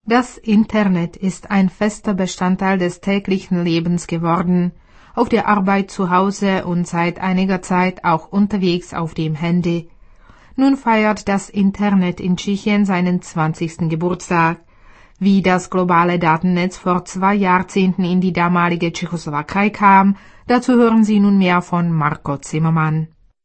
Das Internet ist ein fester Bestandteil des täglichen Lebens geworden, auf der Arbeit zu Hause und seit einiger Zeit auch unterwegs auf dem Handy. Nun feiert das Internet in Tschechien seinen 20. Geburtstag. Wie das globale Datennetz vor 2 Jahrzehnten in die damalige Tschechoslowakei kam, dazu hören Sie nun mehr von Marco Zimmermann.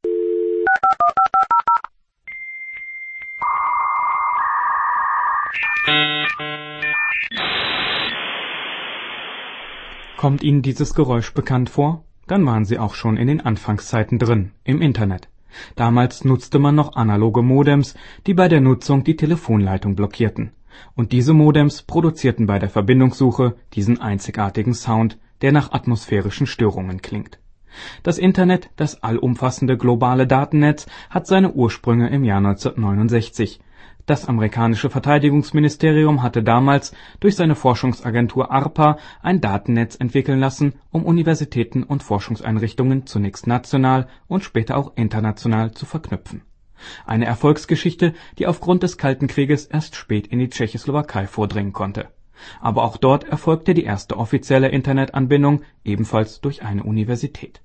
Kommt Ihnen dieses Geräusch bekannt vor? Dann waren Sie auch schon in den Anfangszeiten drin, im Internet. Damals nutzte man noch analoge Modems, die bei der Nutzung die Telefonleitung blockierten. Und diese Modems produzierten bei der Verbindungssuche diesen einzigartigen Sound, der nach atmosphärischen Störungen klingt. Das Internet, das allumfassende globale Datennetz, hat seine Ursprünge im Jahr 1969. Das amerikanische Verteidigungsministerium hatte damals durch seine Forschungsagentur ARPA ein Datennetz entwickeln lassen, um Universitäten und Forschungseinrichtungen zunächst national und später auch international zu verknüpfen. Eine Erfolgsgeschichte, die aufgrund des Kalten Krieges erst spät in die Tschechoslowakei vordringen konnte. Aber auch dort erfolgte die erste offizielle Internetanbindung, ebenfalls durch eine Universität.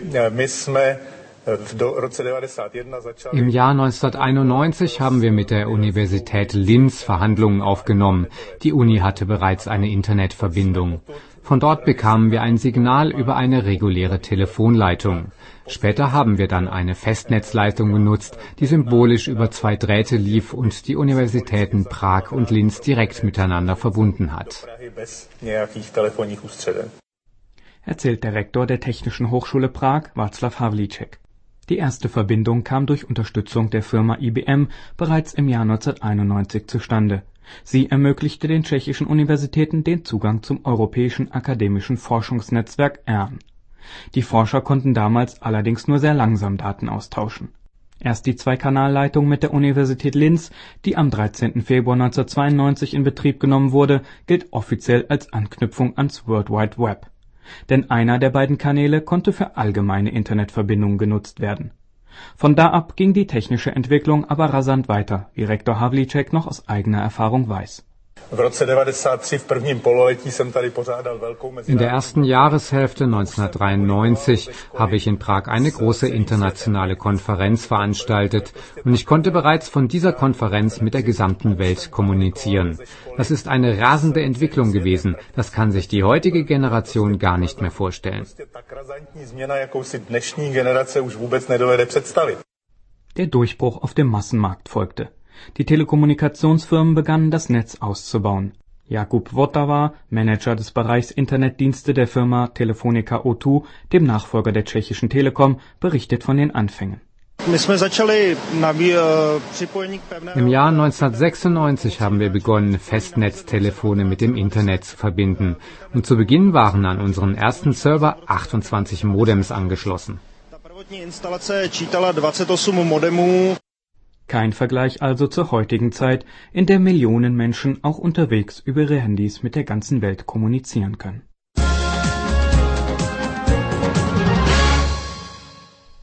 Im Jahr 1991 haben wir mit der Universität Linz Verhandlungen aufgenommen. Die Uni hatte bereits eine Internetverbindung. Von dort bekamen wir ein Signal über eine reguläre Telefonleitung. Später haben wir dann eine Festnetzleitung genutzt, die symbolisch über 2 Drähte lief und die Universitäten Prag und Linz direkt miteinander verbunden hat. Erzählt der Rektor der Technischen Hochschule Prag, Václav Havlíček. Die erste Verbindung kam durch Unterstützung der Firma IBM bereits im Jahr 1991 zustande. Sie ermöglichte den tschechischen Universitäten den Zugang zum europäischen akademischen Forschungsnetzwerk ERN. Die Forscher konnten damals allerdings nur sehr langsam Daten austauschen. Erst die Zweikanalleitung mit der Universität Linz, die am 13. Februar 1992 in Betrieb genommen wurde, gilt offiziell als Anknüpfung ans World Wide Web. Denn einer der beiden Kanäle konnte für allgemeine Internetverbindungen genutzt werden. Von da ab ging die technische Entwicklung aber rasant weiter, wie Rektor Havlíček noch aus eigener Erfahrung weiß. In der ersten Jahreshälfte 1993 habe ich in Prag eine große internationale Konferenz veranstaltet und ich konnte bereits von dieser Konferenz mit der gesamten Welt kommunizieren. Das ist eine rasende Entwicklung gewesen, das kann sich die heutige Generation gar nicht mehr vorstellen. Der Durchbruch auf dem Massenmarkt folgte. Die Telekommunikationsfirmen begannen, das Netz auszubauen. Jakub Votava, Manager des Bereichs Internetdienste der Firma Telefonica O2, dem Nachfolger der tschechischen Telekom, berichtet von den Anfängen. Im Jahr 1996 haben wir begonnen, Festnetztelefone mit dem Internet zu verbinden. Und zu Beginn waren an unseren ersten Server 28 Modems angeschlossen. Kein Vergleich also zur heutigen Zeit, in der Millionen Menschen auch unterwegs über ihre Handys mit der ganzen Welt kommunizieren können.